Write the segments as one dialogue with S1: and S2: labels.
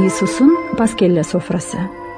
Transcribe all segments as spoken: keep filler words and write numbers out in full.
S1: Иисустун Паскелле софрасы.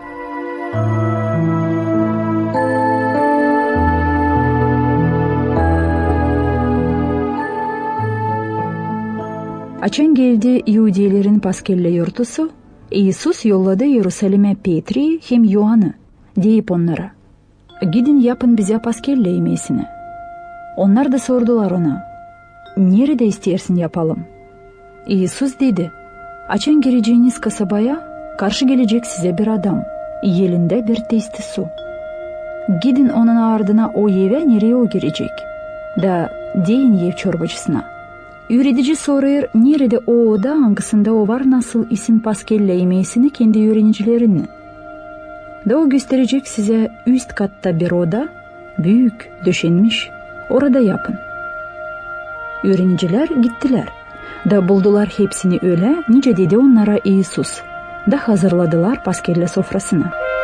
S1: Ачан келди иудейлерин Паскелле юртусу, Иисус yolladı Иерусалиме Петри hem Yohan'ı, deyip onlara, gidin yapın bize Paskelle yemesini. Onlar da sordular ona, nerede istersin yapalım? İisus dedi, açan gireceğiniz kasabaya karşı gelecek size bir adam, elinde bir testi su. Gidin onun ardına o eve nereye o girecek? Da deyin ev çorbacısına. Üretici soruyor, nerede o oda, hangisinde o var, nasıl isin Paskelle yemesini kendi öğrencilerine. Da o gösterecek size üst katta bir oda, büyük, döşenmiş, orada yapın. Öğrenciler gittiler. Da buldular hepsini öyle, nice dedi onlara İisus. Da hazırladılar Paskelle sofrasını.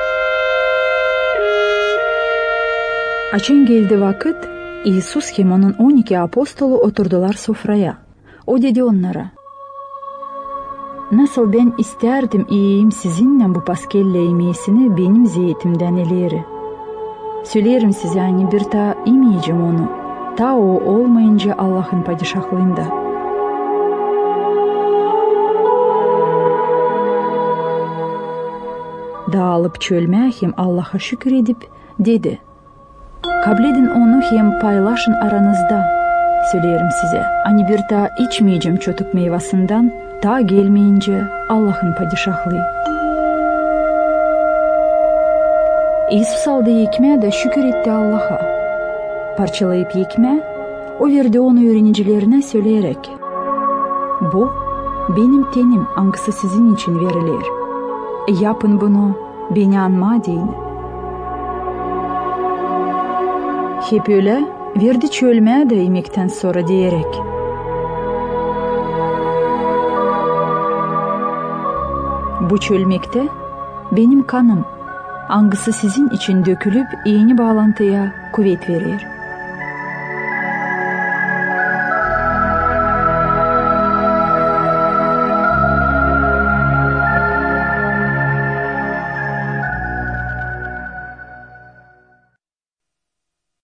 S1: Açın geldi vakit, İisus hem onun on iki apostolu oturdular sofraya. O dedi onlara, nasıl ben isterdim yiyeyim sizinle bu Paskelle yemesini benim zeytimden eleri. Söylerim size hani bir ta yemeyeceğim onu, ta o olmayınca Allah'ın padişahlığında. Dağılıp çölmeye hem Allah'a şükür edip dedi, kabul edin onu hem paylaşın aranızda. Söylerim size, hani bir ta içmeyeceğim çötük meyvasından, ta gelmeyince Allah'ın padişahlığı. İisus aldı ekmeğe de şükür etti Allah'a. Parçalayıp ekmeği, o verdi onu öğrencilerine söyleyerek, bu benim tenim, hangisi sizin için verilir. Yapın bunu, beni anma deyin. Hep öyle verdi çölmeye de yemekten sonra diyerek, bu çölmekte benim kanım, hangisi sizin için dökülüp yeni bağlantıya kuvvet verir.